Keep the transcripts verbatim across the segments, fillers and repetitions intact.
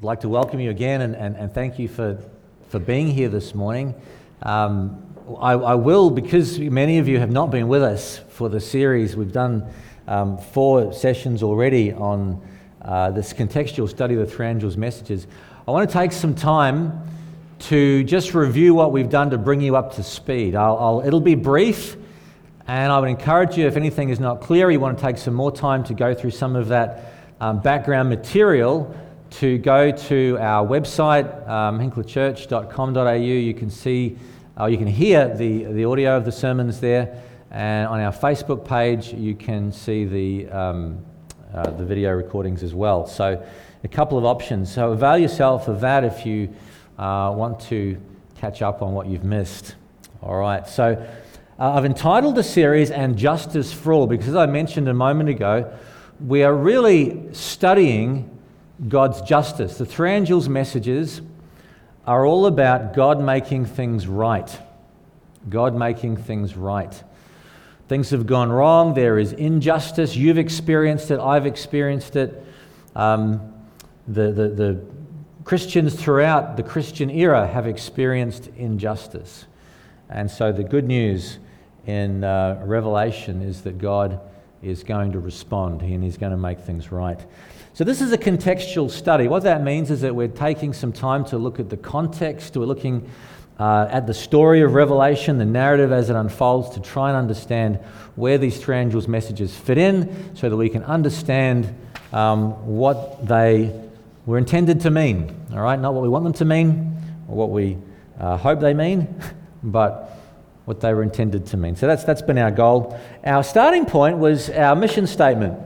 I'd like to welcome you again and, and, and thank you for, for being here this morning. Um, I, I will, because many of you have not been with us for the series, we've done um, four sessions already on uh, this contextual study of the three angels' messages. I want to take some time to just review what we've done to bring you up to speed. I'll, I'll, it'll be brief, and I would encourage you, if anything is not clear, you want to take some more time to go through some of that um, background material, to go to our website, um, hinkler church dot com dot a u. You can see, uh, you can hear the, the audio of the sermons there, and on our Facebook page you can see the, um, uh, the video recordings as well. So a couple of options. So avail yourself of that if you uh, want to catch up on what you've missed. All right, so uh, I've entitled the series "And Justice for All" because, as I mentioned a moment ago, we are really studying God's justice. The three angels' messages are all about God making things right. God making things right. Things have gone wrong. There is injustice. You've experienced it. I've experienced it. Um, the, the, the Christians throughout the Christian era have experienced injustice. And so the good news in uh, Revelation is that God is going to respond and He's going to make things right. So this is a contextual study. What that means is that we're taking some time to look at the context. We're looking uh, at the story of Revelation, the narrative as it unfolds, to try and understand where these three angels' messages fit in so that we can understand um, what they were intended to mean. All right, not what we want them to mean or what we uh, hope they mean, but what they were intended to mean. So that's that's been our goal. Our starting point was our mission statement.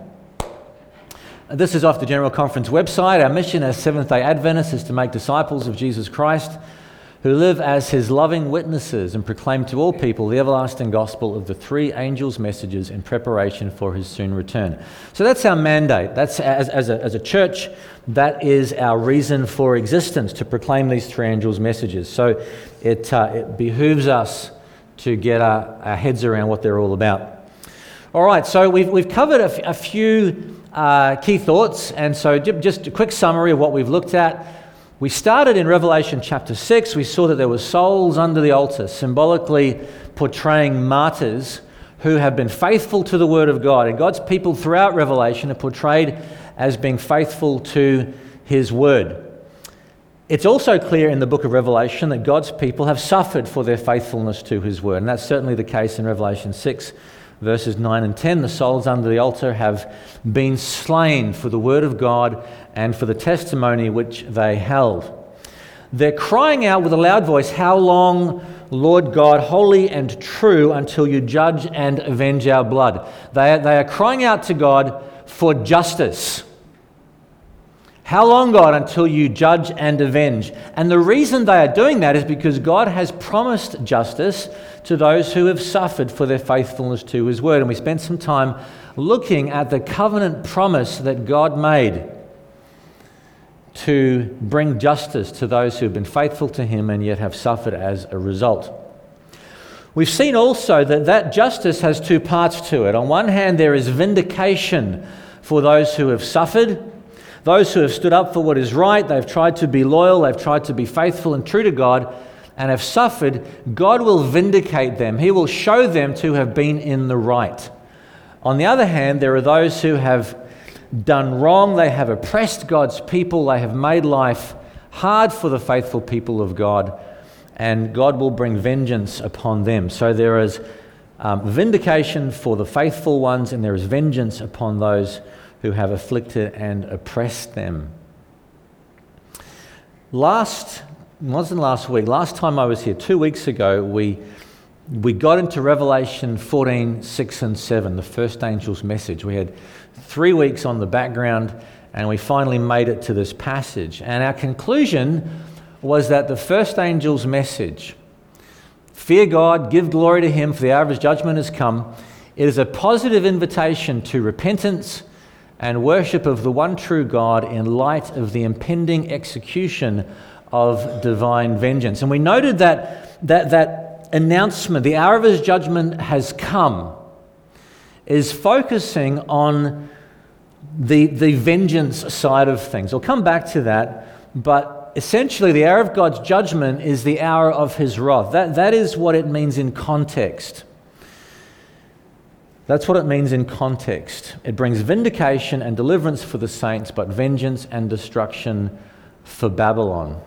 This is off the General Conference website. Our mission as Seventh-day Adventists is to make disciples of Jesus Christ who live as His loving witnesses and proclaim to all people the everlasting gospel of the three angels' messages in preparation for His soon return. So that's our mandate. That's as, as, a, as a church, that is our reason for existence, to proclaim these three angels' messages. So it, uh, it behooves us to get our, our heads around what they're all about. All right, so we've, we've covered a, f- a few Uh, key thoughts, and so just a quick summary of what we've looked at. We started in Revelation chapter six. We saw that there were souls under the altar, symbolically portraying martyrs who have been faithful to the Word of God. And God's people throughout Revelation are portrayed as being faithful to His Word. It's also clear in the book of Revelation that God's people have suffered for their faithfulness to His Word, and that's certainly the case in Revelation six. Verses nine and ten, the souls under the altar have been slain for the word of God and for the testimony which they held. They're crying out with a loud voice, "How long, Lord God, holy and true, until you judge and avenge our blood?" They are, they are crying out to God for justice. How long, God, until you judge and avenge? And the reason they are doing that is because God has promised justice to those who have suffered for their faithfulness to His Word. And we spent some time looking at the covenant promise that God made to bring justice to those who have been faithful to Him and yet have suffered as a result. We've seen also that that justice has two parts to it. On one hand, there is vindication for those who have suffered, those who have stood up for what is right. They've tried to be loyal, they've tried to be faithful and true to God, and have suffered. God will vindicate them. He will show them to have been in the right. On the other hand, there are those who have done wrong. They have oppressed God's people. They have made life hard for the faithful people of God, and God will bring vengeance upon them. So there is um, vindication for the faithful ones, and there is vengeance upon those who have afflicted and oppressed them. Last, it wasn't last week, last time I was here, two weeks ago, we we got into Revelation fourteen, six and seven, the first angel's message. We had three weeks on the background, and we finally made it to this passage. And our conclusion was that the first angel's message, fear God, give glory to Him, for the hour of His judgment has come, it is a positive invitation to repentance and worship of the one true God in light of the impending execution of divine vengeance. And we noted that that, that announcement, the hour of His judgment has come, is focusing on the, the vengeance side of things. I'll come back to that, but essentially the hour of God's judgment is the hour of his wrath. That, that is what it means in context. That's what it means in context. It brings vindication and deliverance for the saints, but vengeance and destruction for Babylon.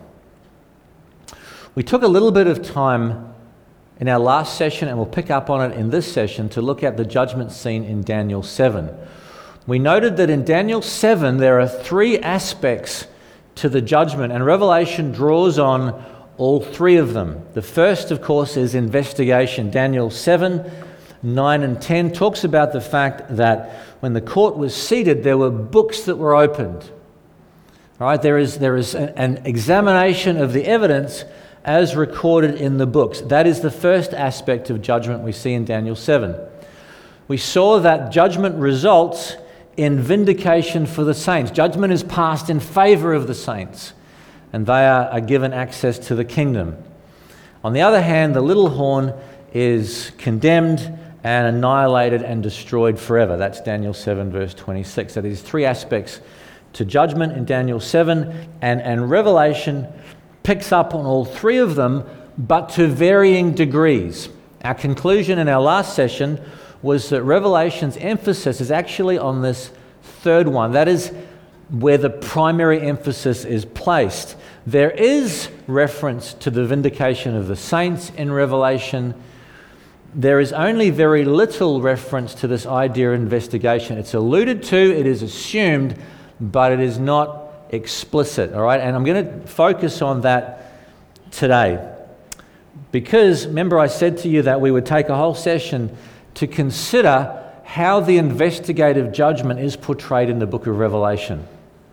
We took a little bit of time in our last session, and we'll pick up on it in this session, to look at the judgment scene in Daniel seven. We noted that in Daniel seven there are three aspects to the judgment, and Revelation draws on all three of them. The first, of course, is investigation. Daniel seven, nine and ten talks about the fact that when the court was seated, there were books that were opened. All right, there is, there is an, an examination of the evidence as recorded in the books. That is the first aspect of judgment we see in Daniel seven. We saw that judgment results in vindication for the saints. Judgment is passed in favor of the saints, and they are, are given access to the kingdom. On the other hand, the little horn is condemned and annihilated and destroyed forever. That's Daniel seven, verse twenty-six. So there's three aspects to judgment in Daniel seven, and, and Revelation picks up on all three of them, but to varying degrees. Our conclusion in our last session was that Revelation's emphasis is actually on this third one. That is where the primary emphasis is placed. There is reference to the vindication of the saints in Revelation. There is only very little reference to this idea of investigation. It's alluded to, it is assumed, but it is not explicit, all right? And I'm going to focus on that today. Because, remember I said to you that we would take a whole session to consider how the investigative judgment is portrayed in the book of Revelation.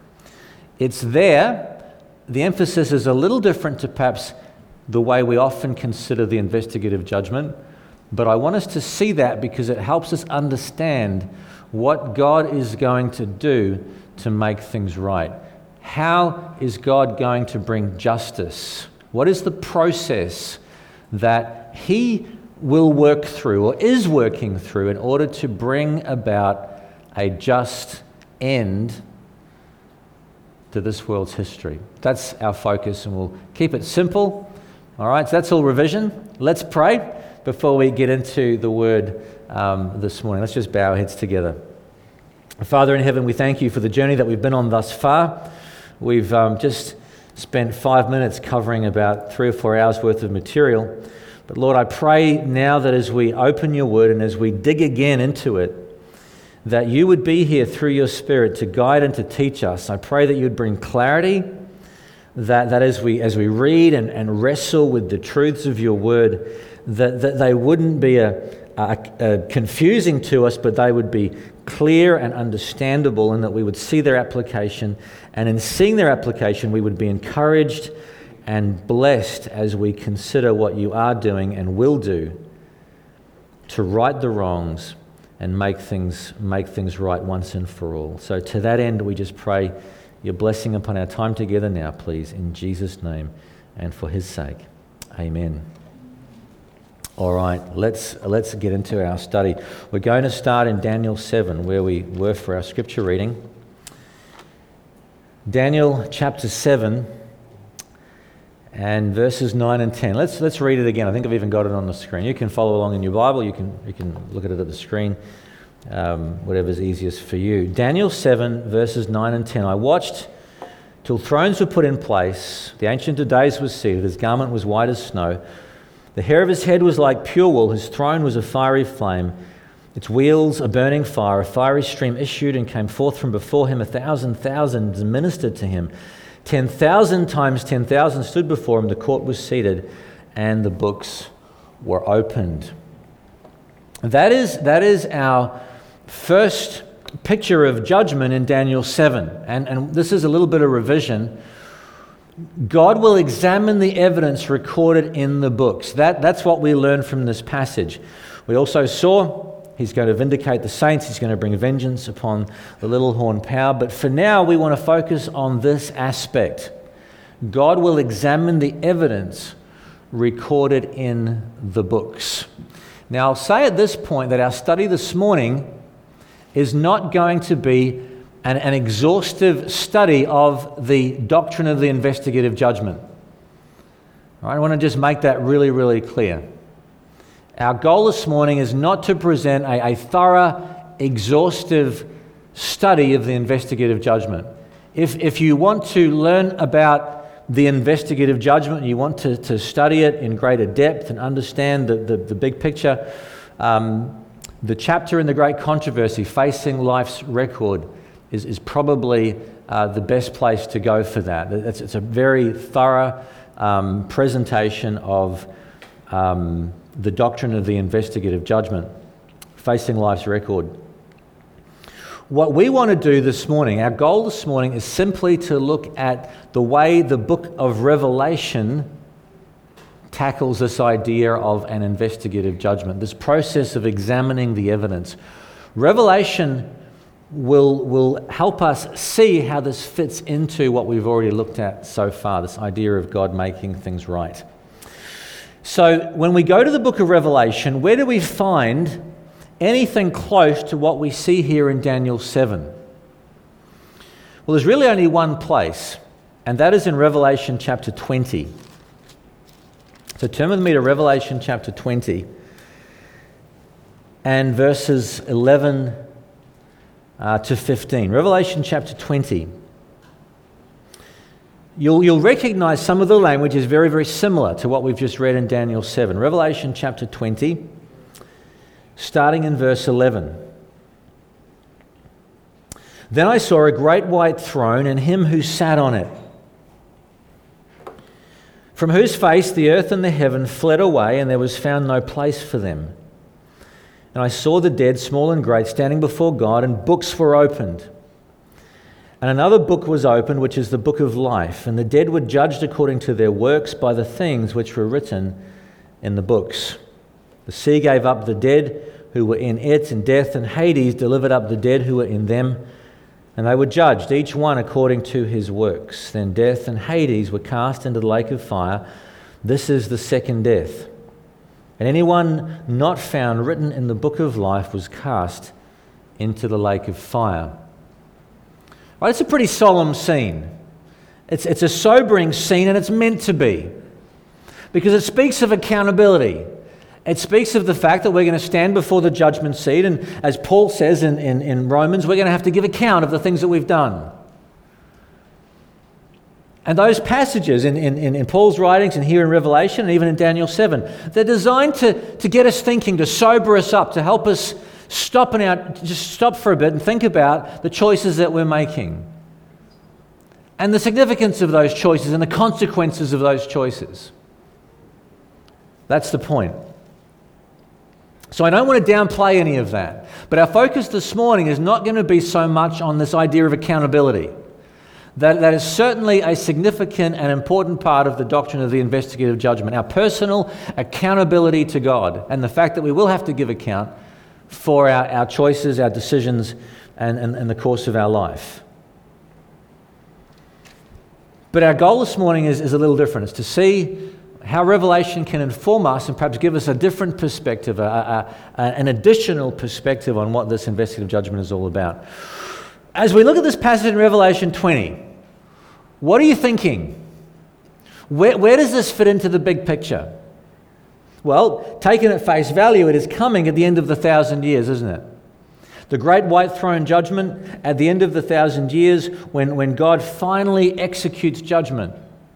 It's there. The emphasis is a little different to perhaps the way we often consider the investigative judgment, but I want us to see that because it helps us understand what God is going to do to make things right. How is God going to bring justice? What is the process that he will work through, or is working through, in order to bring about a just end to this world's history? That's our focus, and we'll keep it simple. All right, so that's all revision. Let's pray before we get into the word um, this morning. Let's just bow our heads together. Father in heaven, we thank you for the journey that we've been on thus far. We've um, just spent five minutes covering about three or four hours worth of material. But Lord, I pray now that as we open your word and as we dig again into it, that you would be here through your Spirit to guide and to teach us. I pray that you would bring clarity, that, that as we as we read and, and wrestle with the truths of your word, that, that they wouldn't be a, a, a confusing to us, but they would be clear and understandable, and that we would see their application. And in seeing their application, we would be encouraged and blessed as we consider what you are doing and will do to right the wrongs and make things make things right once and for all. So to that end, we just pray your blessing upon our time together now, please, in Jesus' name and for his sake. Amen. All right, let's let's get into our study. We're going to start in Daniel seven, where we were for our scripture reading. Daniel chapter seven and verses nine and ten. Let's let's read it again. I think I've even got it on the screen. You can follow along in your Bible. You can you can look at it at the screen, um, whatever's easiest for you. Daniel seven, verses nine and ten. I watched till thrones were put in place. The Ancient of Days was seated. His garment was white as snow. The hair of his head was like pure wool. His throne was a fiery flame. Its wheels a burning fire. A fiery stream issued and came forth from before him. A thousand thousands ministered to him. Ten thousand times ten thousand stood before him. The court was seated, and the books were opened. That is, that is our first picture of judgment in Daniel seven. And, and this is a little bit of revision. God will examine the evidence recorded in the books. That, that's what we learn from this passage. We also saw he's going to vindicate the saints. He's going to bring vengeance upon the little horn power. But for now, we want to focus on this aspect. God will examine the evidence recorded in the books. Now, I'll say at this point that our study this morning is not going to be and an exhaustive study of the doctrine of the investigative judgment. All right, I want to just make that really, really clear. Our goal this morning is not to present a, a thorough, exhaustive study of the investigative judgment. If, if you want to learn about the investigative judgment, you want to, to study it in greater depth and understand the, the, the big picture, um, the chapter in the Great Controversy, Facing Life's Record, is, is probably uh, the best place to go for that. It's, it's a very thorough um, presentation of um, the doctrine of the investigative judgment, Facing Life's Record. What we want to do this morning, our goal this morning, is simply to look at the way the book of Revelation tackles this idea of an investigative judgment, this process of examining the evidence. Revelation will, will help us see how this fits into what we've already looked at so far, this idea of God making things right. So when we go to the book of Revelation, where do we find anything close to what we see here in Daniel seven? Well, there's really only one place, and that is in Revelation chapter twenty. So turn with me to Revelation chapter twenty and verses eleven uh, to fifteen. Revelation chapter twenty. You'll, you'll recognize some of the language is very, very similar to what we've just read in Daniel seven. Revelation chapter twenty, starting in verse eleven. Then I saw a great white throne and him who sat on it, from whose face the earth and the heaven fled away, and there was found no place for them. And I saw the dead, small and great, standing before God, and books were opened. And another book was opened, which is the book of life, and the dead were judged according to their works by the things which were written in the books. The sea gave up the dead who were in it, and death and Hades delivered up the dead who were in them, and they were judged, each one according to his works. Then death and Hades were cast into the lake of fire. This is the second death. And anyone not found written in the book of life was cast into the lake of fire. Well, it's a pretty solemn scene. It's, it's a sobering scene, and it's meant to be, because it speaks of accountability. It speaks of the fact that we're going to stand before the judgment seat, and as Paul says in, in, in Romans, we're going to have to give account of the things that we've done. And those passages in, in, in Paul's writings and here in Revelation and even in Daniel seven, they're designed to, to get us thinking, to sober us up, to help us stop and out, just stop for a bit and think about the choices that we're making and the significance of those choices and the consequences of those choices. That's the point. So I don't want to downplay any of that, but our focus this morning is not going to be so much on this idea of accountability. That, that is certainly a significant and important part of the doctrine of the investigative judgment, our personal accountability to God, and the fact that we will have to give account for our, our choices, our decisions, and, and, and the course of our life. But our goal this morning is, is a little different. It's to see how Revelation can inform us and perhaps give us a different perspective, a, a, a, an additional perspective on what this investigative judgment is all about. As we look at this passage in Revelation twenty, what are you thinking? Where, where does this fit into the big picture? Well, taken at face value, it is coming at the end of the thousand years, isn't it? The great white throne judgment at the end of the thousand years, when, when God finally executes judgment.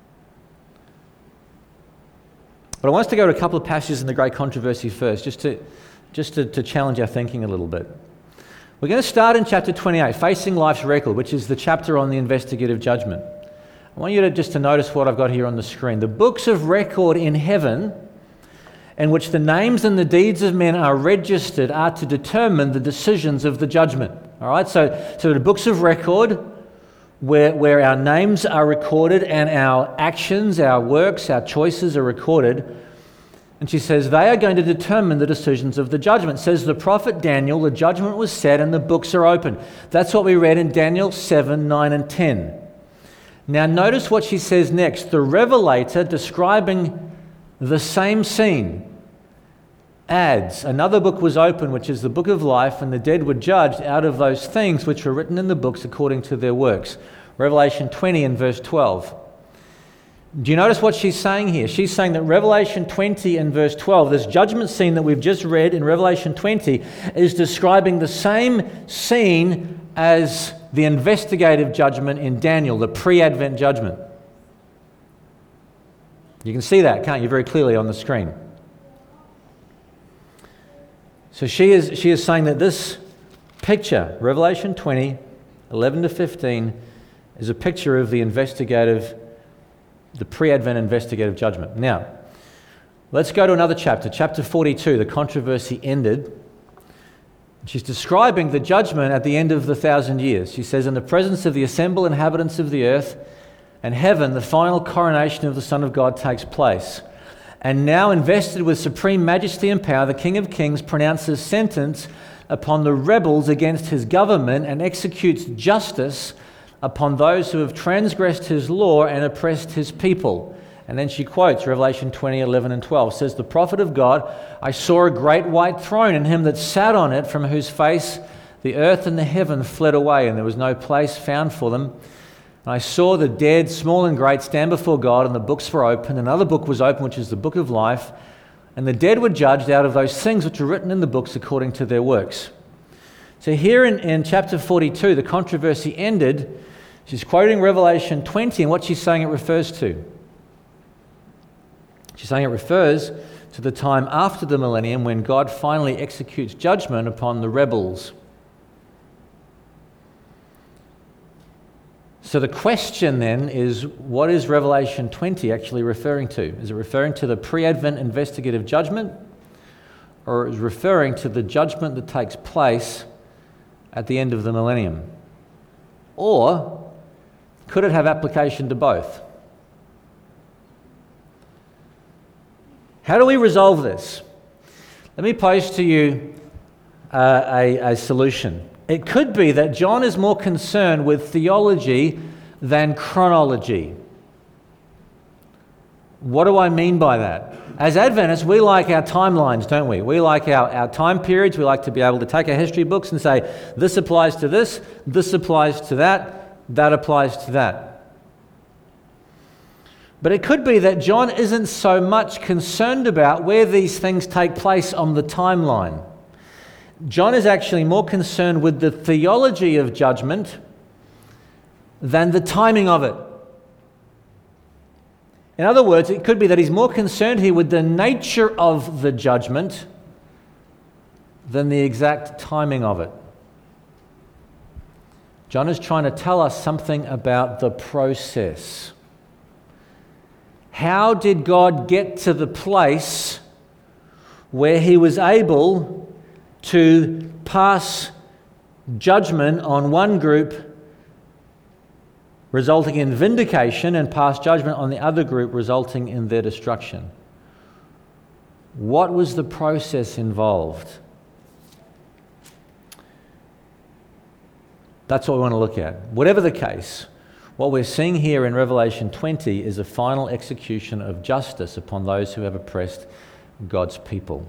But I want us to go to a couple of passages in the Great Controversy first, just to, just to, to challenge our thinking a little bit. We're going to start in chapter twenty-eight, Facing Life's Record, which is the chapter on the investigative judgment. I want you to just to notice what I've got here on the screen. The books of record in heaven, in which the names and the deeds of men are registered, are to determine the decisions of the judgment. All right, so, so the books of record, where, where our names are recorded and our actions, our works, our choices are recorded. And she says, they are going to determine the decisions of the judgment. Says the prophet Daniel, the judgment was set and the books are open. That's what we read in Daniel seven, nine and ten. Now notice what she says next. The revelator describing the same scene adds, another book was opened, which is the book of life, and the dead were judged out of those things which were written in the books according to their works. Revelation twenty and verse twelve. Do you notice what she's saying here? She's saying that Revelation twenty and verse twelve, this judgment scene that we've just read in Revelation twenty, is describing the same scene as the investigative judgment in Daniel, the pre-Advent judgment. You can see that, can't you, very clearly on the screen. So she is, she is saying that this picture, Revelation twenty, eleven to fifteen, is a picture of the investigative the pre-Advent investigative judgment. Now, let's go to another chapter, chapter forty-two. The controversy ended. She's describing the judgment at the end of the thousand years. She says, in the presence of the assembled inhabitants of the earth and heaven, the final coronation of the Son of God takes place. And now, invested with supreme majesty and power, the King of Kings pronounces sentence upon the rebels against his government and executes justice upon those who have transgressed his law and oppressed his people. And then she quotes Revelation twenty, eleven and twelve. Says, the prophet of God, I saw a great white throne and him that sat on it, from whose face the earth and the heaven fled away, and there was no place found for them. And I saw the dead, small and great, stand before God, and the books were opened. Another book was opened, which is the book of life. And the dead were judged out of those things which were written in the books according to their works. So here in, in chapter forty-two, the controversy ended. She's quoting Revelation twenty, and what she's saying it refers to. She's saying it refers to the time after the millennium when God finally executes judgment upon the rebels. So the question then is, what is Revelation twenty actually referring to? Is it referring to the pre-Advent investigative judgment, or is it referring to the judgment that takes place at the end of the millennium? Or could it have application to both? How do we resolve this? Let me pose to you uh, a, a solution. It could be that John is more concerned with theology than chronology. What do I mean by that? As Adventists, we like our timelines, don't we? We like our, our time periods. We like to be able to take our history books and say, this applies to this, this applies to that, that applies to that. But it could be that John isn't so much concerned about where these things take place on the timeline. John is actually more concerned with the theology of judgment than the timing of it. In other words, it could be that he's more concerned here with the nature of the judgment than the exact timing of it. John is trying to tell us something about the process. How did God get to the place where he was able to pass judgment on one group, resulting in vindication, and pass judgment on the other group, resulting in their destruction? What was the process involved? That's what we want to look at. Whatever the case, what we're seeing here in Revelation twenty is a final execution of justice upon those who have oppressed God's people.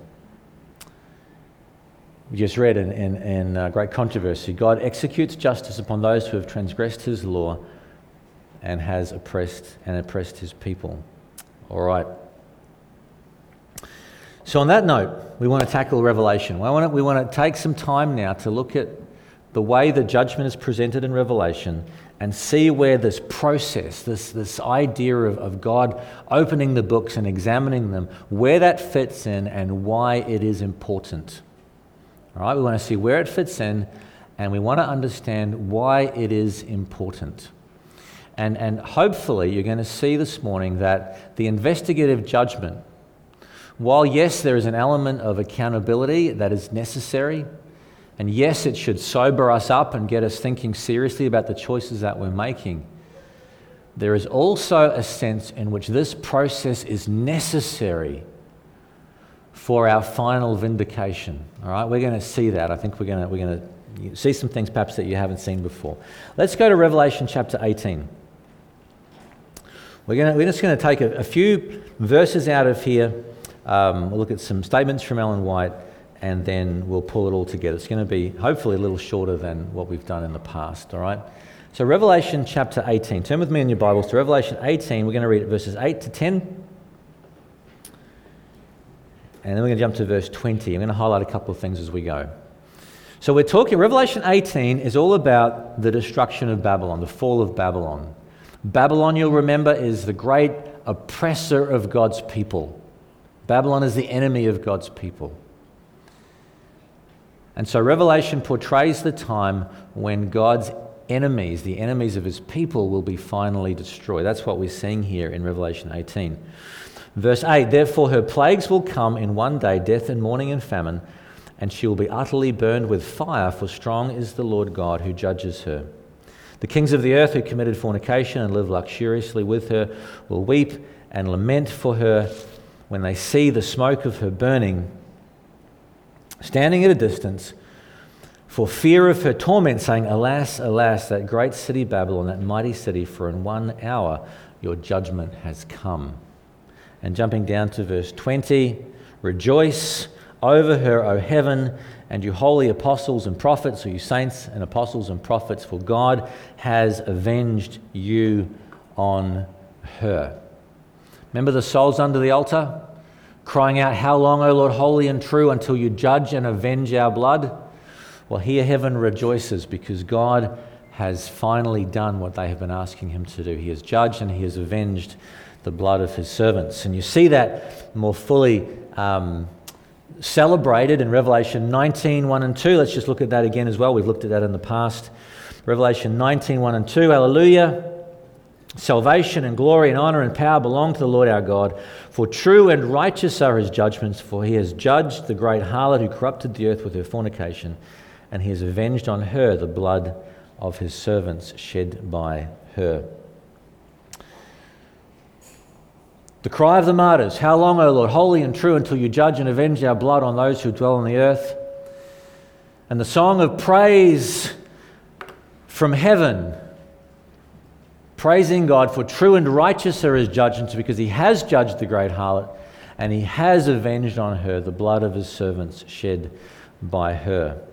We just read in, in, in uh, Great Controversy, God executes justice upon those who have transgressed his law and has oppressed and oppressed his people. All right. So on that note, we want to tackle Revelation. We want to, we want to take some time now to look at the way the judgment is presented in Revelation and see where this process, this, this idea of, of God opening the books and examining them, where that fits in and why it is important. All right, we want to see where it fits in, and we want to understand why it is important. And, and hopefully you're going to see this morning that the investigative judgment, while yes, there is an element of accountability that is necessary, and yes, it should sober us up and get us thinking seriously about the choices that we're making, there is also a sense in which this process is necessary for our final vindication. All right, we're going to see that. I think we're going to we're going to see some things perhaps that you haven't seen before. Let's go to Revelation chapter eighteen. We're going to, we're just going to take a, a few verses out of here Um, we'll look at some statements from Ellen White, and then we'll pull it all together. It's going to be hopefully a little shorter than what we've done in the past, all right? So Revelation chapter eighteen. Turn with me in your Bibles to Revelation eighteen. We're going to read verses eight to ten. And then we're going to jump to verse twenty. I'm going to highlight a couple of things as we go. So we're talking, Revelation eighteen is all about the destruction of Babylon, the fall of Babylon. Babylon, you'll remember, is the great oppressor of God's people. Babylon is the enemy of God's people. And so Revelation portrays the time when God's enemies, the enemies of his people, will be finally destroyed. That's what we're seeing here in Revelation eighteen. Verse eight, therefore her plagues will come in one day, death and mourning and famine, and she will be utterly burned with fire, for strong is the Lord God who judges her. The kings of the earth who committed fornication and lived luxuriously with her will weep and lament for her when they see the smoke of her burning, standing at a distance, for fear of her torment, saying, alas, alas, that great city Babylon, that mighty city, for in one hour your judgment has come. And jumping down to verse twenty, rejoice over her, O heaven, and you holy apostles and prophets, or you saints and apostles and prophets, for God has avenged you on her. Remember the souls under the altar, crying out, how long, O Lord, holy and true, until you judge and avenge our blood? Well, here heaven rejoices because God has finally done what they have been asking him to do. He has judged and he has avenged the blood of his servants. And you see that more fully um, celebrated in Revelation nineteen, one and two. Let's just look at that again as well. We've looked at that in the past. Revelation nineteen, one and two. Hallelujah. Salvation and glory and honor and power belong to the Lord our God. For true and righteous are his judgments, for he has judged the great harlot who corrupted the earth with her fornication, and he has avenged on her the blood of his servants shed by her. The cry of the martyrs, how long, O Lord, holy and true, until you judge and avenge our blood on those who dwell on the earth? And the song of praise from heaven, praising God, for true and righteous are his judgments, because he has judged the great harlot, and he has avenged on her the blood of his servants shed by her.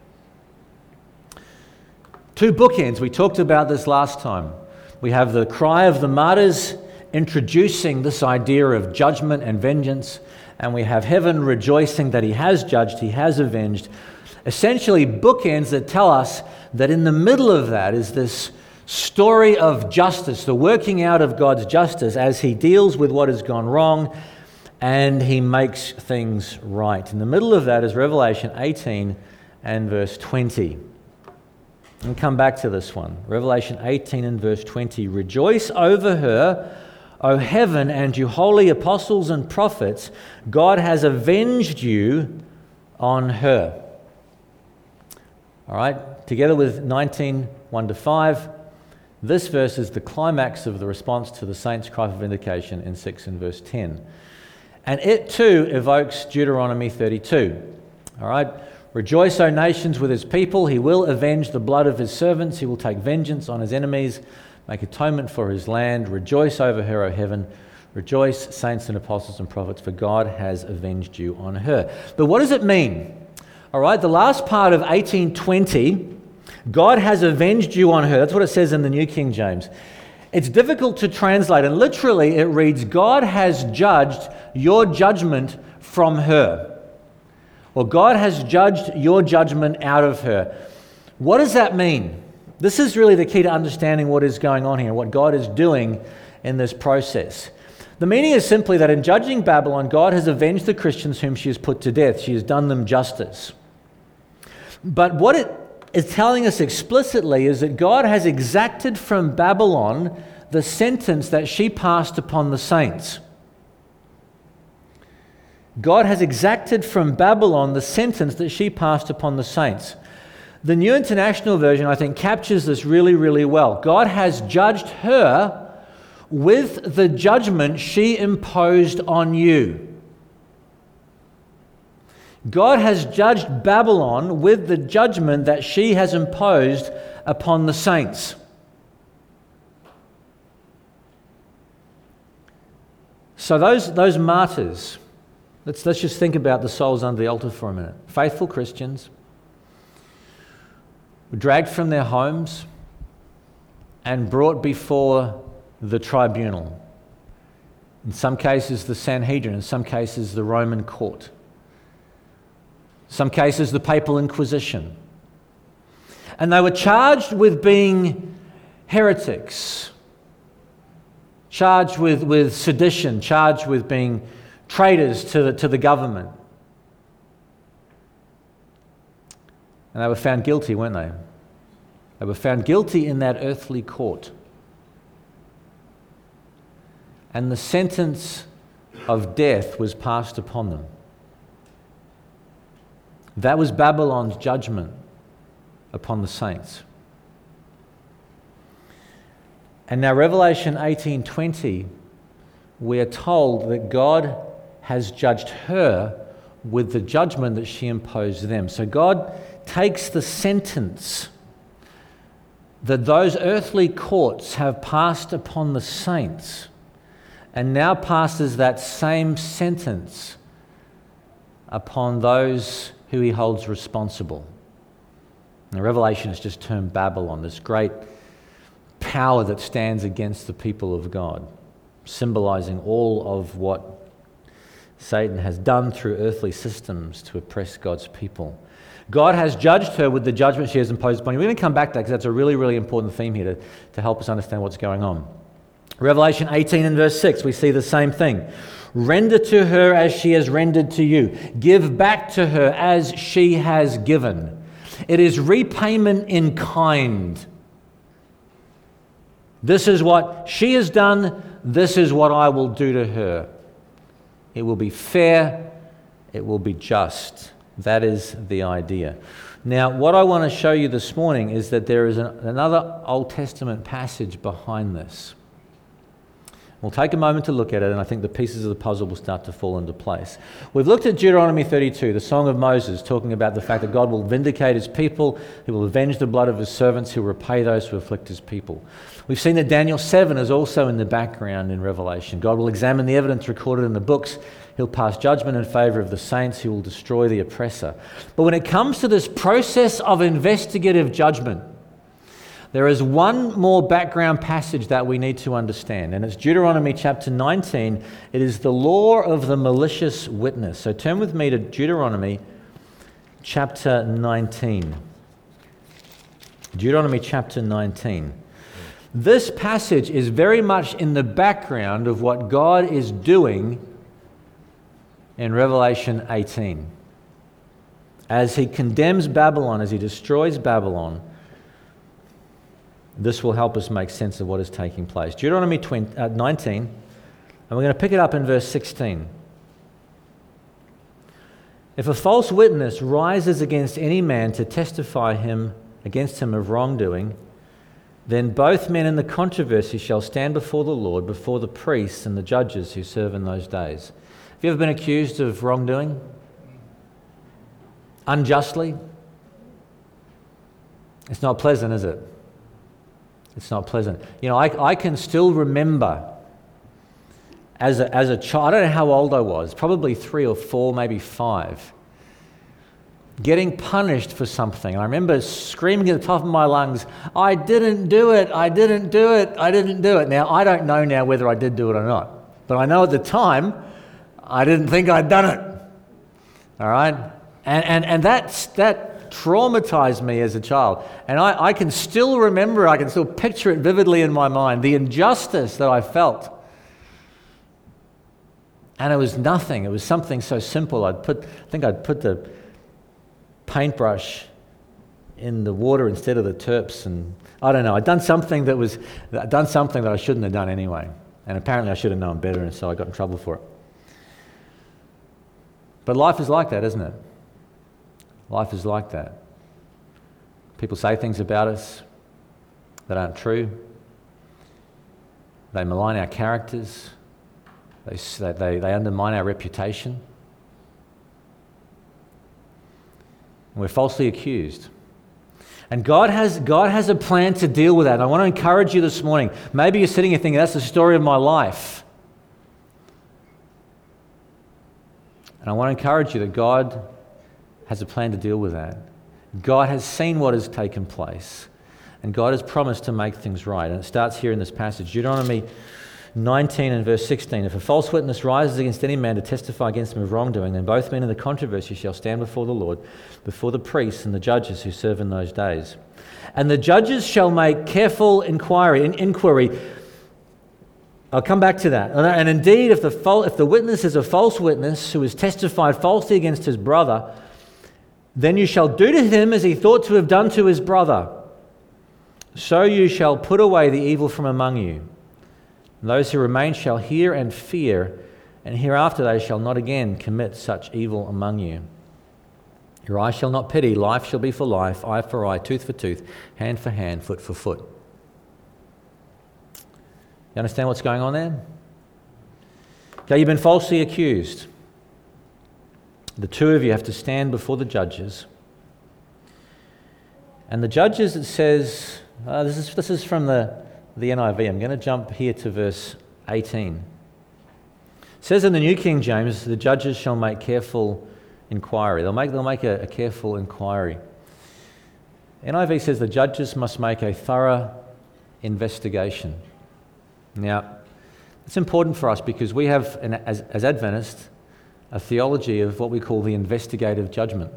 Two bookends. We talked about this last time. We have the cry of the martyrs, introducing this idea of judgment and vengeance, and we have heaven rejoicing that he has judged, he has avenged. Essentially bookends that tell us that in the middle of that is this story of justice, the working out of God's justice as he deals with what has gone wrong and he makes things right. In the middle of that is Revelation eighteen and verse twenty. And come back to this one. Revelation eighteen and verse twenty. Rejoice over her, O heaven, and you holy apostles and prophets. God has avenged you on her. All right, together with nineteen, one to five, this verse is the climax of the response to the saints' cry for vindication in six and verse ten. And it too evokes Deuteronomy thirty-two. All right, rejoice, O nations, with his people. He will avenge the blood of his servants. He will take vengeance on his enemies, make atonement for his land. Rejoice over her, O heaven. Rejoice, saints and apostles and prophets, for God has avenged you on her. But what does it mean? All right, the last part of eighteen twenty, God has avenged you on her. That's what it says in the New King James. It's difficult to translate, and literally it reads, God has judged your judgment from her. Or God has judged your judgment out of her. What does that mean? This is really the key to understanding what is going on here, what God is doing in this process. The meaning is simply that in judging Babylon, God has avenged the Christians whom she has put to death. She has done them justice. But what it is telling us explicitly is that God has exacted from Babylon the sentence that she passed upon the saints. God has exacted from Babylon the sentence that she passed upon the saints. The New International Version, I think, captures this really, really well. God has judged her with the judgment she imposed on you. God has judged Babylon with the judgment that she has imposed upon the saints. So those, those martyrs, Let's, let's just think about the souls under the altar for a minute. Faithful Christians were dragged from their homes and brought before the tribunal. In some cases, the Sanhedrin. In some cases, the Roman court. In some cases, the Papal Inquisition. And they were charged with being heretics, charged with, with sedition, charged with being traitors to the, to the government. And they were found guilty, weren't they? They were found guilty in that earthly court. And the sentence of death was passed upon them. That was Babylon's judgment upon the saints. And now Revelation eighteen twenty, we are told that God has judged her with the judgment that she imposed them. So God takes the sentence that those earthly courts have passed upon the saints and now passes that same sentence upon those who he holds responsible. And Revelation is just termed Babylon, this great power that stands against the people of God, symbolizing all of what Satan has done through earthly systems to oppress God's people. God has judged her with the judgment she has imposed upon you. We're going to come back to that because that's a really, really important theme here to, to help us understand what's going on. Revelation eighteen and verse six, we see the same thing. Render to her as she has rendered to you. Give back to her as she has given. It is repayment in kind. This is what she has done. This is what I will do to her. It will be fair. It will be just. That is the idea. Now, what I want to show you this morning is that there is an, another Old Testament passage behind this. We'll take a moment to look at it, and I think the pieces of the puzzle will start to fall into place. We've looked at Deuteronomy thirty-two, the Song of Moses, talking about the fact that God will vindicate his people, he will avenge the blood of his servants, he will repay those who afflict his people. We've seen that Daniel seven is also in the background in Revelation. God will examine the evidence recorded in the books, he'll pass judgment in favour of the saints, he will destroy the oppressor. But when it comes to this process of investigative judgment, there is one more background passage that we need to understand, and it's Deuteronomy chapter nineteen. It is the law of the malicious witness. So turn with me to Deuteronomy chapter nineteen. Deuteronomy chapter nineteen. This passage is very much in the background of what God is doing in Revelation eighteen. As he condemns Babylon, as he destroys Babylon, this will help us make sense of what is taking place. Deuteronomy nineteen, and we're going to pick it up in verse sixteen. If a false witness rises against any man to testify him against him of wrongdoing, then both men in the controversy shall stand before the Lord, before the priests and the judges who serve in those days. Have you ever been accused of wrongdoing? Unjustly? It's not pleasant, is it? It's not pleasant. You know, I, I can still remember as a, as a child, I don't know how old I was, probably three or four, maybe five, getting punished for something. I remember screaming at the top of my lungs, I didn't do it, I didn't do it, I didn't do it. Now, I don't know now whether I did do it or not, but I know at the time, I didn't think I'd done it. All right? And, and, and that's, that traumatized me as a child. And I, I can still remember, I can still picture it vividly in my mind, the injustice that I felt. And it was nothing. It was something so simple. I'd put, I think I'd put the paintbrush in the water instead of the terps, and I don't know. I'd done something that was, I'd done something that I shouldn't have done anyway. And apparently I should have known better, and so I got in trouble for it. But life is like that, isn't it? Life is like that. People say things about us that aren't true. They malign our characters. They, they, they undermine our reputation. And we're falsely accused. And God has, God has a plan to deal with that. And I want to encourage you this morning. Maybe you're sitting here thinking, that's the story of my life. And I want to encourage you that God has a plan to deal with that. God has seen what has taken place, and God has promised to make things right. And it starts here in this passage, Deuteronomy nineteen and verse sixteen. If a false witness rises against any man to testify against him of wrongdoing, then both men in the controversy shall stand before the Lord, before the priests and the judges who serve in those days. And the judges shall make careful inquiry. In, inquiry. I'll come back to that. And indeed, if the, fal- if the witness is a false witness who has testified falsely against his brother, then you shall do to him as he thought to have done to his brother. So you shall put away the evil from among you. And those who remain shall hear and fear, and hereafter they shall not again commit such evil among you. Your eye shall not pity, life shall be for life, eye for eye, tooth for tooth, hand for hand, foot for foot. You understand what's going on there? Okay, you've been falsely accused. The two of you have to stand before the judges. And the judges, it says, uh, this is this is from the, the N I V. I'm going to jump here to verse eighteen. It says in the New King James, the judges shall make careful inquiry. They'll make, they'll make a, a careful inquiry. N I V says the judges must make a thorough investigation. Now, it's important for us because we have, an, as, as Adventists, a theology of what we call the investigative judgment.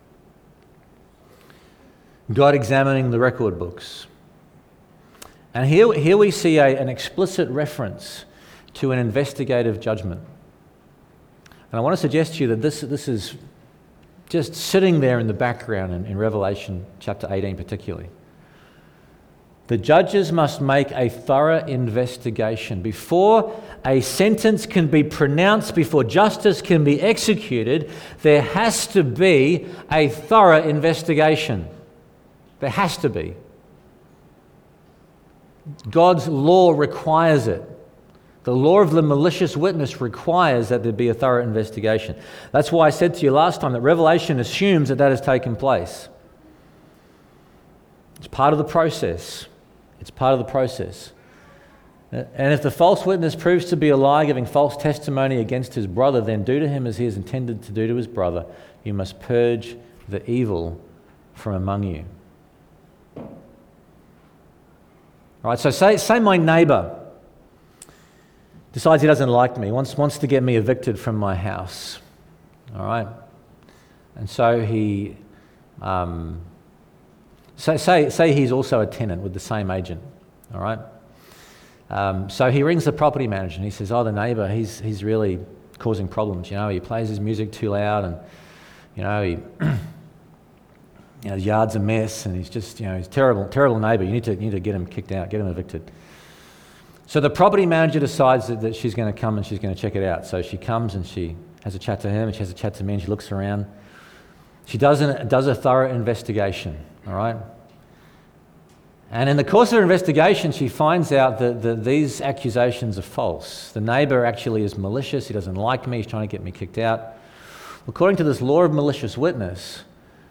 God examining the record books. And here, here we see a, an explicit reference to an investigative judgment. And I want to suggest to you that this, this is just sitting there in the background in, in Revelation chapter eighteen particularly. The judges must make a thorough investigation. Before a sentence can be pronounced, before justice can be executed, there has to be a thorough investigation. There has to be. God's law requires it. The law of the malicious witness requires that there be a thorough investigation. That's why I said to you last time that Revelation assumes that that has taken place. It's part of the process. It's part of the process. And if the false witness proves to be a liar, giving false testimony against his brother, then do to him as he is intended to do to his brother. You must purge the evil from among you. All right, so say, say my neighbour decides he doesn't like me, wants, wants to get me evicted from my house. All right? And so he... Um, So say, say he's also a tenant with the same agent, all right? Um, so he rings the property manager and he says, oh, the neighbour, he's he's really causing problems, you know, he plays his music too loud and, you know, he, you know, his yard's a mess and he's just, you know, he's a terrible, terrible neighbour. You need to, you need to get him kicked out, get him evicted. So the property manager decides that, that she's going to come and she's going to check it out. So she comes and she has a chat to him and she has a chat to me and she looks around. She does, an, does a thorough investigation. All right? And in the course of her investigation, she finds out that, that these accusations are false. The neighbour actually is malicious. He doesn't like me. He's trying to get me kicked out. According to this law of malicious witness,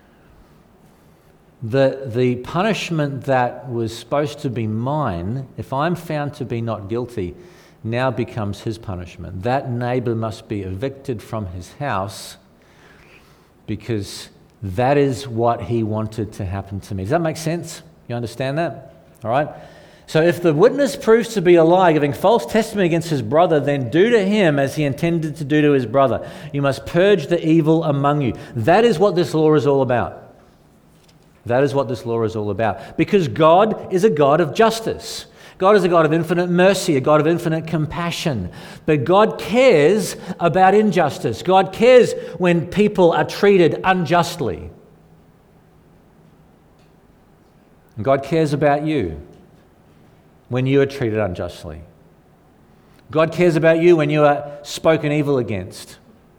the, the punishment that was supposed to be mine, if I'm found to be not guilty, now becomes his punishment. That neighbour must be evicted from his house because that is what he wanted to happen to me. Does that make sense? You understand that? All right? So if the witness proves to be a liar, giving false testimony against his brother, then do to him as he intended to do to his brother. You must purge the evil among you. That is what this law is all about. That is what this law is all about. Because God is a God of justice. God is a God of infinite mercy, a God of infinite compassion. But God cares about injustice. God cares when people are treated unjustly. And God cares about you when you are treated unjustly. God cares about you when you are spoken evil against.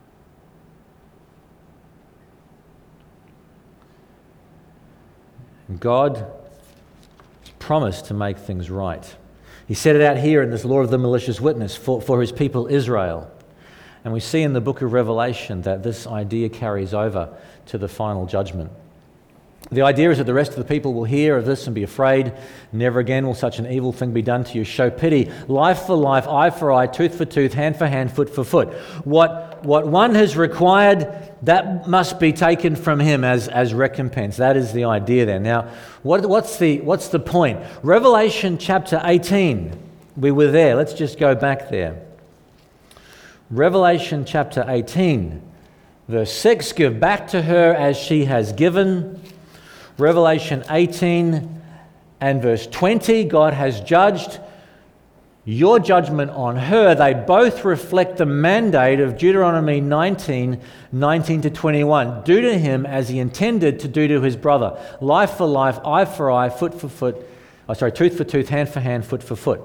And God promised to make things right. He set it out here in this law of the malicious witness for, for his people Israel. And we see in the book of Revelation that this idea carries over to the final judgment. The idea is that the rest of the people will hear of this and be afraid. Never again will such an evil thing be done to you. Show pity. Life for life, eye for eye, tooth for tooth, hand for hand, foot for foot. What, what one has required, that must be taken from him as, as recompense. That is the idea there. Now, what, what's, the, what's the point? Revelation chapter eighteen. We were there. Let's just go back there. Revelation chapter eighteen, verse six. Give back to her as she has given. Revelation eighteen and verse twenty, God has judged your judgment on her. They both reflect the mandate of Deuteronomy nineteen, nineteen to twenty-one. Do to him as he intended to do to his brother. Life for life, eye for eye, foot for foot. Oh, sorry, tooth for tooth, hand for hand, foot for foot.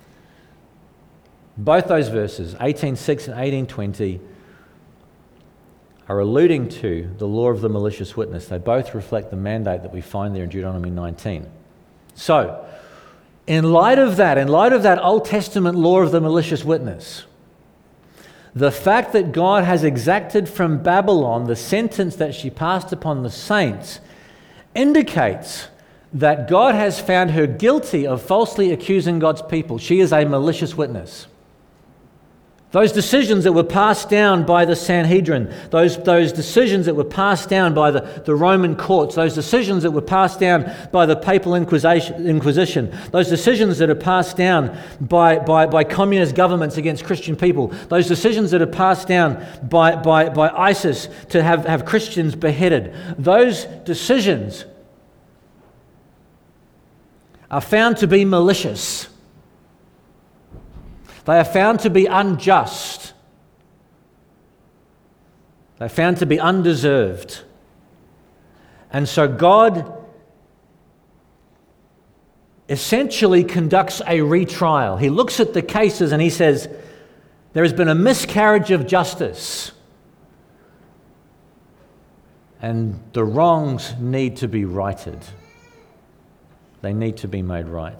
Both those verses, eighteen six and eighteen twenty, are alluding to the law of the malicious witness. They both reflect the mandate that we find there in Deuteronomy nineteen. So, in light of that, in light of that Old Testament law of the malicious witness, the fact that God has exacted from Babylon the sentence that she passed upon the saints indicates that God has found her guilty of falsely accusing God's people. She is a malicious witness. Those decisions that were passed down by the Sanhedrin, those, those decisions that were passed down by the, the Roman courts, those decisions that were passed down by the Papal Inquisition, Inquisition those decisions that are passed down by, by, by communist governments against Christian people, those decisions that are passed down by, by, by ISIS to have, have Christians beheaded, those decisions are found to be malicious. They are found to be unjust. They're found to be undeserved. And so God essentially conducts a retrial. He looks at the cases and he says, there has been a miscarriage of justice. And the wrongs need to be righted. They need to be made right.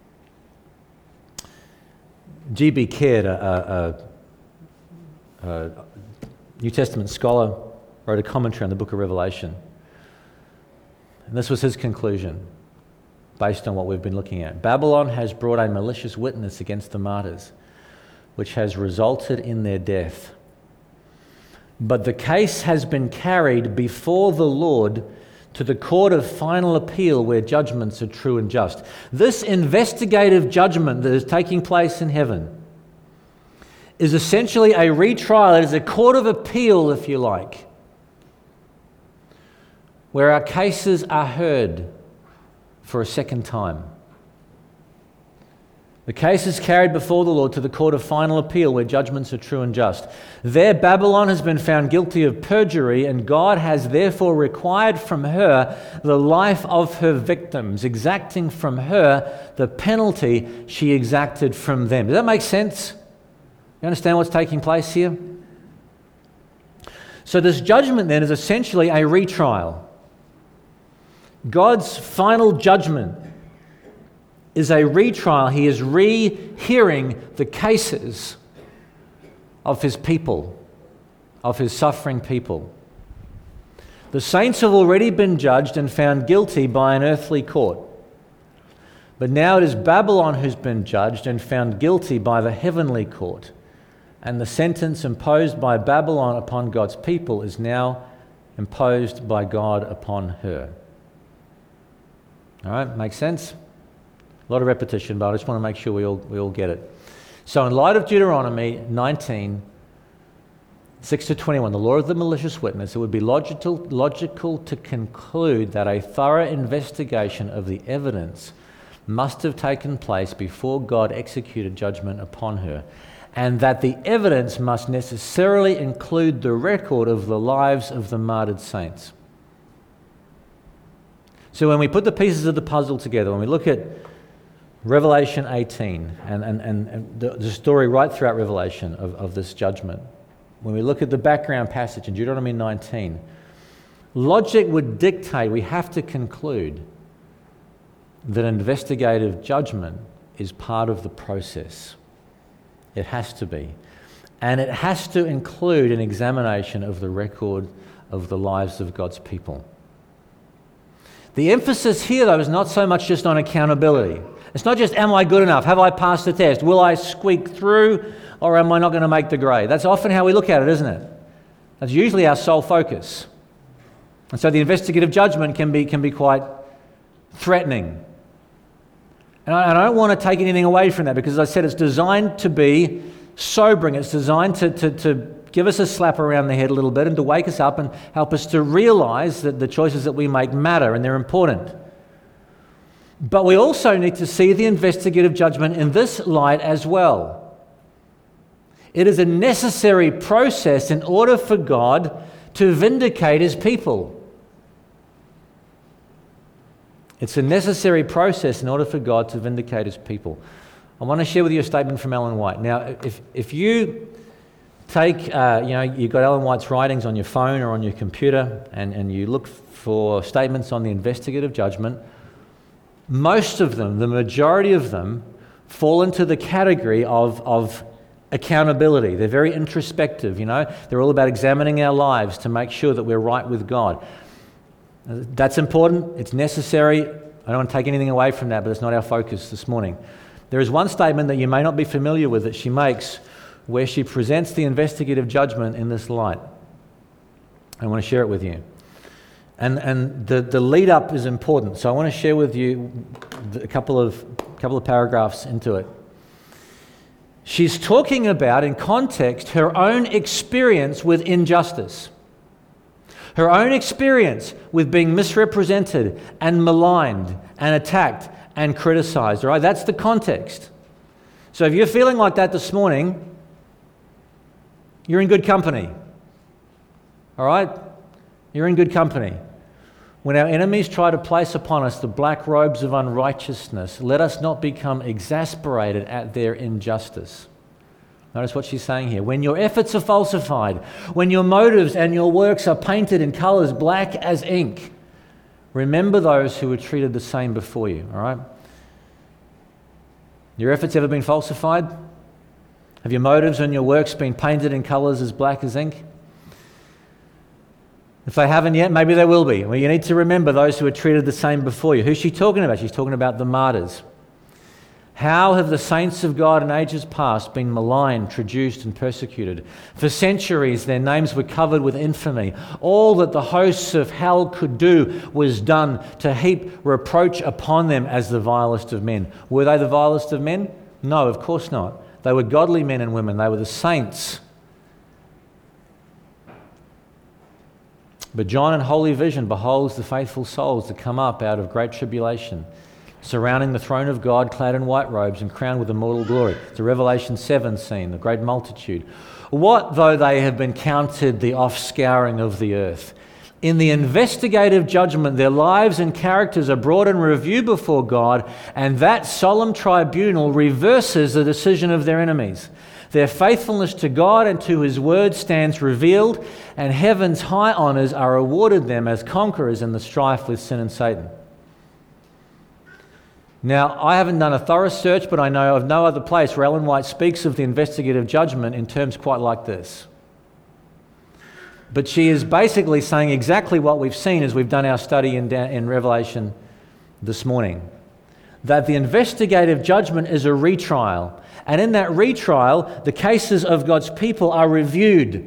G B Caird, a, a, a New Testament scholar, wrote a commentary on the book of Revelation. And this was his conclusion, based on what we've been looking at. Babylon has brought a malicious witness against the martyrs, which has resulted in their death. But the case has been carried before the Lord to the court of final appeal where judgments are true and just. This investigative judgment that is taking place in heaven is essentially a retrial. It is a court of appeal, if you like, where our cases are heard for a second time. The case is carried before the Lord to the court of final appeal where judgments are true and just. There, Babylon has been found guilty of perjury, and God has therefore required from her the life of her victims, exacting from her the penalty she exacted from them. Does that make sense? You understand what's taking place here? So this judgment then is essentially a retrial. God's final judgment is a retrial. He is rehearing the cases of his people, of his suffering people. The saints have already been judged and found guilty by an earthly court. But now it is Babylon who's been judged and found guilty by the heavenly court. And the sentence imposed by Babylon upon God's people is now imposed by God upon her. All right, makes sense? A lot of repetition, but I just want to make sure we all, we all get it. So in light of Deuteronomy nineteen, six to twenty-one, the law of the malicious witness, it would be logical, logical to conclude that a thorough investigation of the evidence must have taken place before God executed judgment upon her, and that the evidence must necessarily include the record of the lives of the martyred saints. So when we put the pieces of the puzzle together, when we look at Revelation eighteen and, and, and, and the, the story right throughout Revelation of, of this judgment, when we look at the background passage in Deuteronomy nineteen, logic would dictate we have to conclude that investigative judgment is part of the process. It has to be. And it has to include an examination of the record of the lives of God's people. The emphasis here, though, is not so much just on accountability. It's not just, am I good enough? Have I passed the test? Will I squeak through? Or am I not going to make the grade? That's often how we look at it, isn't it? That's usually our sole focus. And so the investigative judgment can be, can be quite threatening. And I, and I don't want to take anything away from that, because as I said, it's designed to be sobering. It's designed to, to, to give us a slap around the head a little bit and to wake us up and help us to realize that the choices that we make matter and they're important. But we also need to see the investigative judgment in this light as well. It is a necessary process in order for God to vindicate his people. It's a necessary process in order for God to vindicate his people. I want to share with you a statement from Ellen White. Now, if, if you take, uh, you know, you've got Ellen White's writings on your phone or on your computer, and, and you look for statements on the investigative judgment, most of them, the majority of them, fall into the category of, of accountability. They're very introspective, you know. They're all about examining our lives to make sure that we're right with God. That's important. It's necessary. I don't want to take anything away from that, but it's not our focus this morning. There is one statement that you may not be familiar with that she makes where she presents the investigative judgment in this light. I want to share it with you. And and the, the lead up is important. So I want to share with you a couple of couple of paragraphs into it. She's talking about, in context, her own experience with injustice. Her own experience with being misrepresented and maligned and attacked and criticized. All right, that's the context. So if you're feeling like that this morning, you're in good company. All right? You're in good company. When our enemies try to place upon us the black robes of unrighteousness, let us not become exasperated at their injustice. Notice what she's saying here. When your efforts are falsified, when your motives and your works are painted in colors black as ink, remember those who were treated the same before you, all right? Your efforts ever been falsified? Have your motives and your works been painted in colors as black as ink? If they haven't yet, maybe they will be. Well, you need to remember those who were treated the same before you. Who's she talking about? She's talking about the martyrs. How have the saints of God in ages past been maligned, traduced, and persecuted? For centuries, their names were covered with infamy. All that the hosts of hell could do was done to heap reproach upon them as the vilest of men. Were they the vilest of men? No, of course not. They were godly men and women. They were the saints. But John in holy vision beholds the faithful souls that come up out of great tribulation, surrounding the throne of God, clad in white robes and crowned with immortal glory. It's a Revelation seven scene, the great multitude. What though they have been counted the offscouring of the earth? In the investigative judgment, their lives and characters are brought in review before God, and that solemn tribunal reverses the decision of their enemies. Their faithfulness to God and to his word stands revealed, and heaven's high honors are awarded them as conquerors in the strife with sin and Satan. Now, I haven't done a thorough search, but I know of no other place where Ellen White speaks of the investigative judgment in terms quite like this. But she is basically saying exactly what we've seen as we've done our study in, in Revelation this morning. That the investigative judgment is a retrial. And in that retrial, the cases of God's people are reviewed.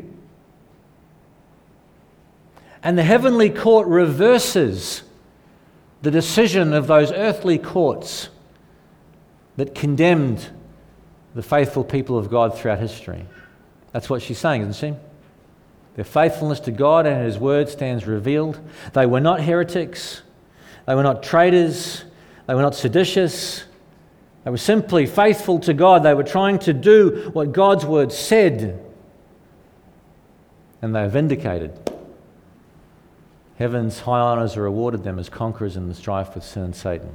And the heavenly court reverses the decision of those earthly courts that condemned the faithful people of God throughout history. That's what she's saying, isn't she? Their faithfulness to God and his word stands revealed. They were not heretics. They were not traitors. They were not seditious. They were simply faithful to God. They were trying to do what God's word said. And they are vindicated. Heaven's high honors are awarded them as conquerors in the strife with sin and Satan.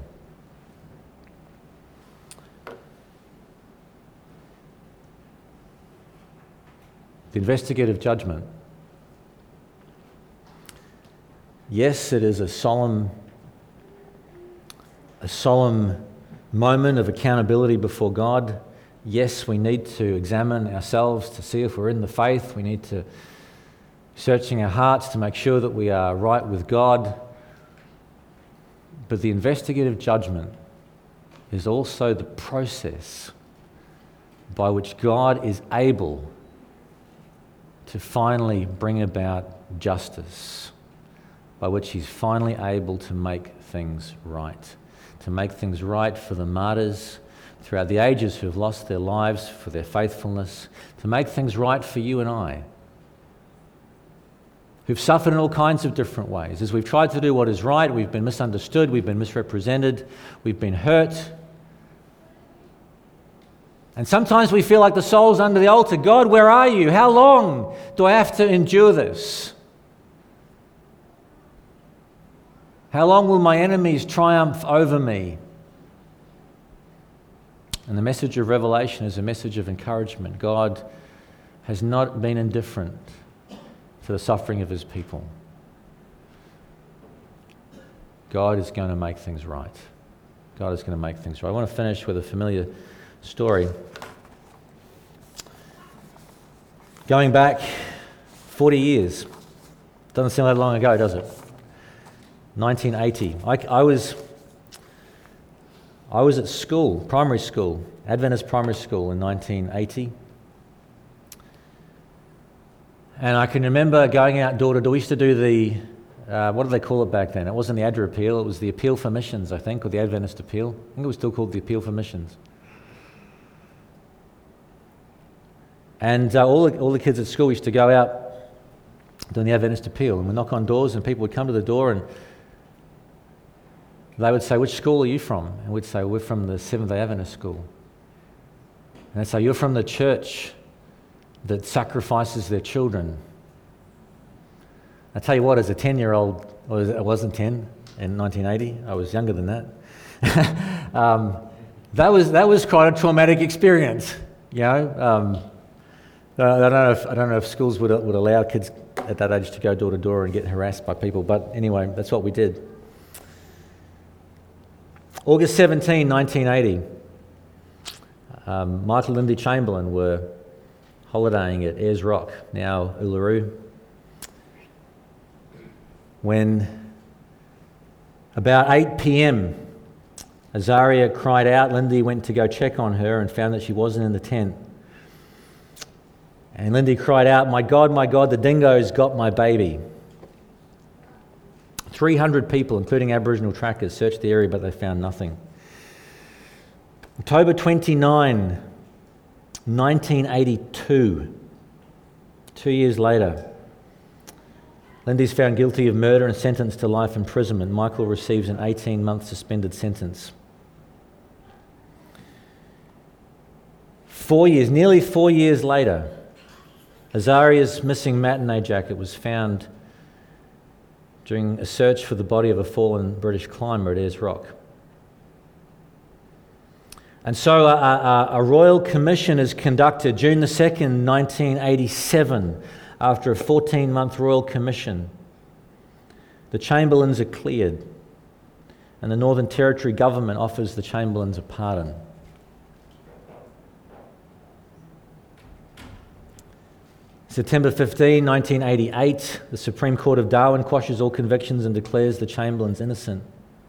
The investigative judgment. Yes, it is a solemn, a solemn moment of accountability before God. Yes, we need to examine ourselves to see if we're in the faith. We need to searching our hearts to make sure that we are right with God. But the investigative judgment is also the process by which God is able to finally bring about justice, by which he's finally able to make things right, to make things right for the martyrs throughout the ages who have lost their lives for their faithfulness, to make things right for you and I, who've suffered in all kinds of different ways. As we've tried to do what is right, we've been misunderstood, we've been misrepresented, we've been hurt. And sometimes we feel like the soul's under the altar. God, where are you? How long do I have to endure this? How long will my enemies triumph over me? And the message of Revelation is a message of encouragement. God has not been indifferent to the suffering of his people. God is going to make things right. God is going to make things right. I want to finish with a familiar story. Going back forty years. Doesn't seem that long ago, does it? nineteen eighty. I, I was I was at school, primary school, Adventist primary school in nineteen eighty. And I can remember going out door to door. We used to do the, uh, what did they call it back then? It wasn't the Adra Appeal, it was the Appeal for Missions, I think, or the Adventist Appeal. I think it was still called the Appeal for Missions. And uh, all, the, all the kids at school used to go out doing the Adventist Appeal, and we'd knock on doors, and people would come to the door, and they would say, "Which school are you from?" And we'd say, "We're from the Seventh-day Adventist school." And they'd say, "You're from the church that sacrifices their children." I tell you what, as a ten-year-old, or I wasn't ten in nineteen eighty, I was younger than that. um, that was that was quite a traumatic experience, you know. Um, I don't know if I don't know if schools would would allow kids at that age to go door to door and get harassed by people, but anyway, that's what we did. August seventeenth, nineteen eighty. Um, Michael and Lindy Chamberlain were holidaying at Ayers Rock, now Uluru, when about eight p.m. Azaria cried out. Lindy went to go check on her and found that she wasn't in the tent. And Lindy cried out, "My God, my God, the dingoes got my baby." three hundred people, including Aboriginal trackers, searched the area, but they found nothing. October twenty-ninth, nineteen eighty-two, two years later, Lindy's found guilty of murder and sentenced to life imprisonment. Michael receives an eighteen-month suspended sentence. Four years, nearly four years later, Azaria's missing matinee jacket was found during a search for the body of a fallen British climber at Ayers Rock. And so a, a, a royal commission is conducted June the second, nineteen eighty-seven, after a fourteen-month royal commission. The Chamberlains are cleared, and the Northern Territory government offers the Chamberlains a pardon. September fifteenth, nineteen eighty-eight, the Supreme Court of Darwin quashes all convictions and declares the Chamberlains innocent.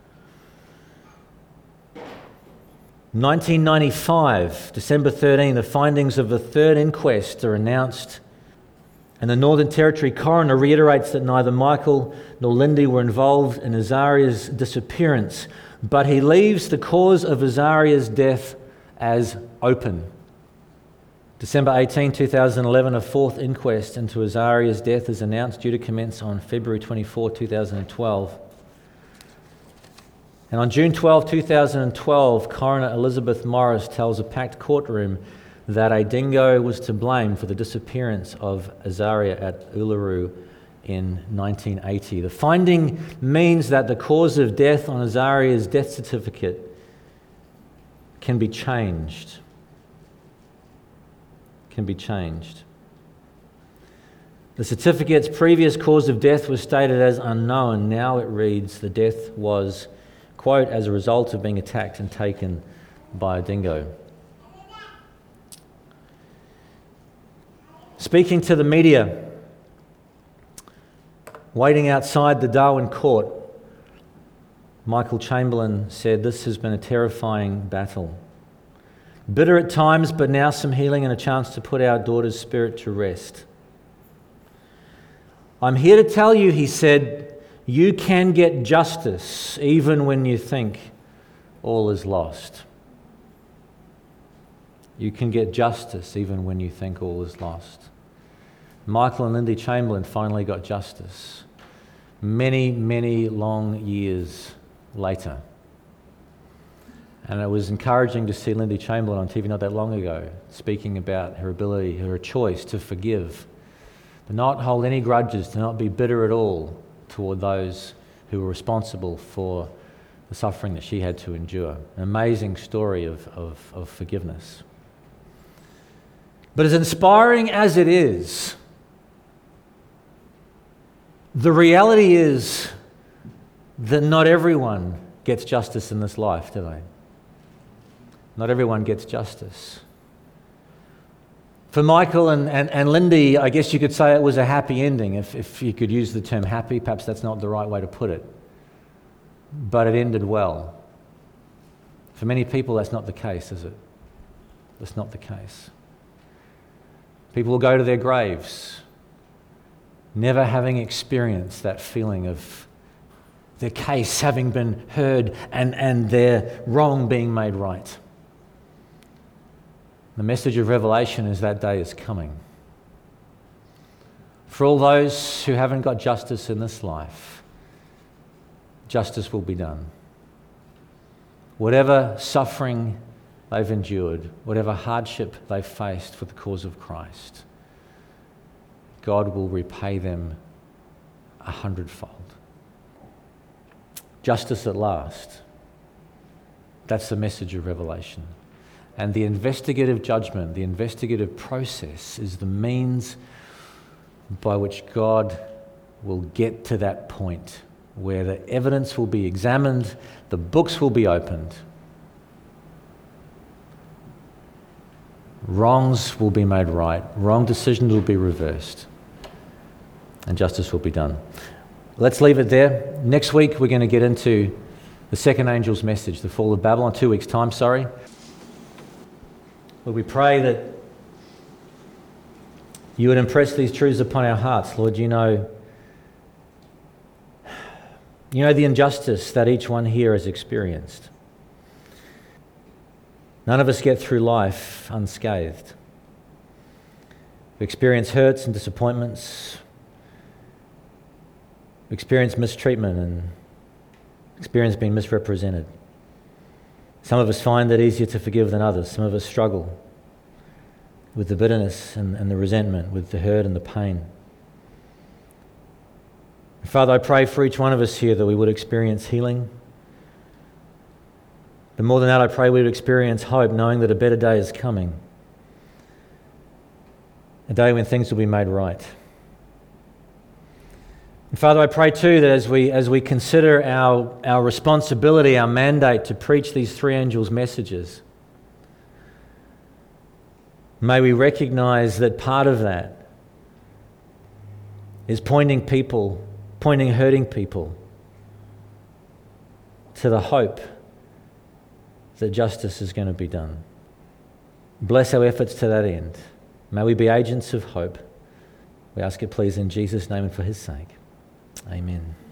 nineteen ninety-five, December thirteenth, the findings of the third inquest are announced, and the Northern Territory coroner reiterates that neither Michael nor Lindy were involved in Azaria's disappearance, but he leaves the cause of Azaria's death as open. December eighteenth, twenty eleven, a fourth inquest into Azaria's death is announced, due to commence on February twenty-fourth, twenty twelve. And on June twelfth, twenty twelve, Coroner Elizabeth Morris tells a packed courtroom that a dingo was to blame for the disappearance of Azaria at Uluru in nineteen eighty. The finding means that the cause of death on Azaria's death certificate can be changed. Can be changed. The certificate's previous cause of death was stated as unknown. Now it reads, the death was, quote, as a result of being attacked and taken by a dingo. Speaking to the media, waiting outside the Darwin court, Michael Chamberlain said, "This has been a terrifying battle. Bitter at times, but now some healing and a chance to put our daughter's spirit to rest. I'm here to tell you," he said, "you can get justice even when you think all is lost." You can get justice even when you think all is lost. Michael and Lindy Chamberlain finally got justice many, many long years later. And it was encouraging to see Lindy Chamberlain on T V not that long ago speaking about her ability, her choice to forgive, to not hold any grudges, to not be bitter at all toward those who were responsible for the suffering that she had to endure. An amazing story of, of, of forgiveness. But as inspiring as it is, the reality is that not everyone gets justice in this life, do they? Not everyone gets justice. For Michael and, and, and Lindy, I guess you could say it was a happy ending, if, if you could use the term happy. Perhaps that's not the right way to put it. But it ended well. For many people, that's not the case, is it? That's not the case. People will go to their graves never having experienced that feeling of their case having been heard and, and their wrong being made right. The message of Revelation is that day is coming. For all those who haven't got justice in this life, justice will be done. Whatever suffering they've endured, whatever hardship they've faced for the cause of Christ, God will repay them a hundredfold. Justice at last. That's the message of Revelation. And the investigative judgment, the investigative process is the means by which God will get to that point where the evidence will be examined, the books will be opened, wrongs will be made right, wrong decisions will be reversed, and justice will be done. Let's leave it there. Next week we're going to get into the second angel's message, the fall of Babylon, two weeks' time, sorry. Lord, we pray that you would impress these truths upon our hearts. Lord, you know, you know the injustice that each one here has experienced. None of us get through life unscathed. We experience hurts and disappointments. We experience mistreatment and experience being misrepresented. Some of us find that easier to forgive than others. Some of us struggle with the bitterness and, and the resentment, with the hurt and the pain. Father, I pray for each one of us here that we would experience healing. But more than that, I pray we would experience hope, knowing that a better day is coming. A day when things will be made right. And Father, I pray too that as we as we consider our, our responsibility, our mandate to preach these three angels' messages, may we recognize that part of that is pointing people, pointing hurting people to the hope that justice is going to be done. Bless our efforts to that end. May we be agents of hope. We ask it, please, in Jesus' name and for his sake. Amen.